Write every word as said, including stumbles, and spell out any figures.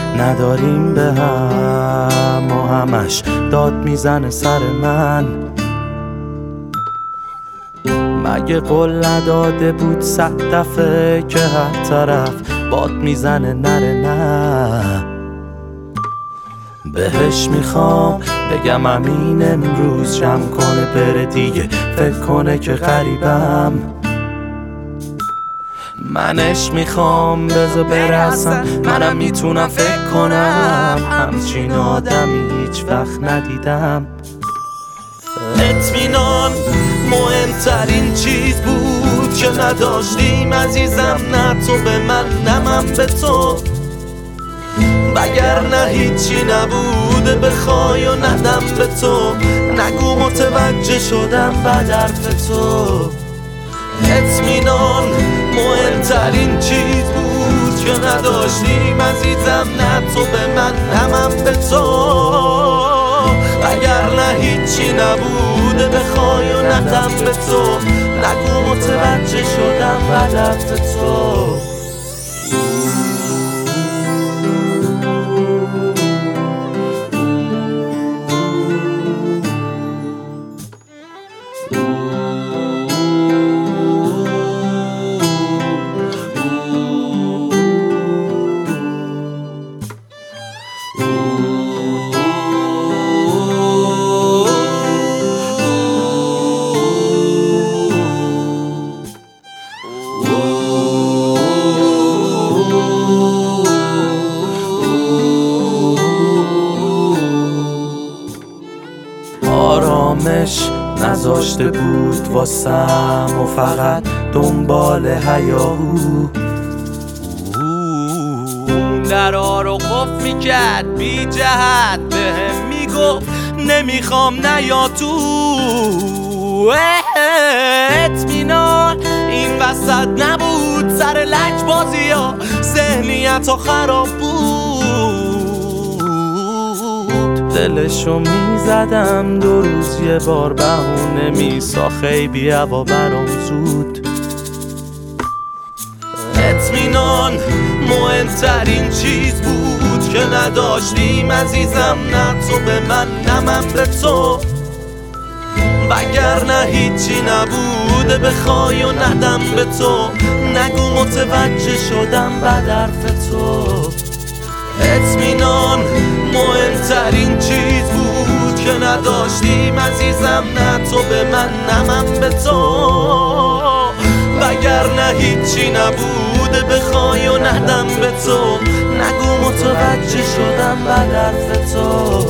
نداریم به هم و همش داد میزنه سر من. مگه قول نداده بود صد دفعه که هر طرف باد میزنه نره نه؟ بهش میخوام بگم امین امروز جمع کنه بره دیگه، فکر کنه که غریبم. منش میخوام بذار برسم، منم میتونم فکر کنم همچین آدمی هیچ وقت ندیدم. اطمینان مهمترین چیز بود که نداشتیم عزیزم، نه تو به من نه من به تو، وگرنه هیچی نبوده بخوای و ندم به تو. نگو متوجه شدم بعد حرف تو. اطمینان مهمترین چیز بود که نداشتیم عزیزم، نه تو به من نه من به تو، وگرنه هیچی نبوده بخوای و ندم به تو. نگو متوجه شدم بعد حرف تو. آرامش نذاشته بود واسم و فقط دنبال هیاهو. درها رو قفل میکرد بی جهت بهم میگفت نمیخوام نیا تو. اطمینان این وسط نبود، سر لج بازی ها ذهنیت ها خراب بود. دلشو میزدم دو روز یه بار بهونه میسا خیلی هوا برام زود. اطمینان مهمترین چیز بود که نداشتیم عزیزم، نه تو به من نه من به تو، وگرنه هیچی نبوده بخوای و ندم به تو. نگو متوجه شدم بعد حرف تو. اطمینان مهمترین چیز بود که نداشتیم عزیزم، نه تو به من نه من به تو، وگرنه هیچی نبوده بخوای و ندم به تو. نگو متوجه شدم بعد حرف تو.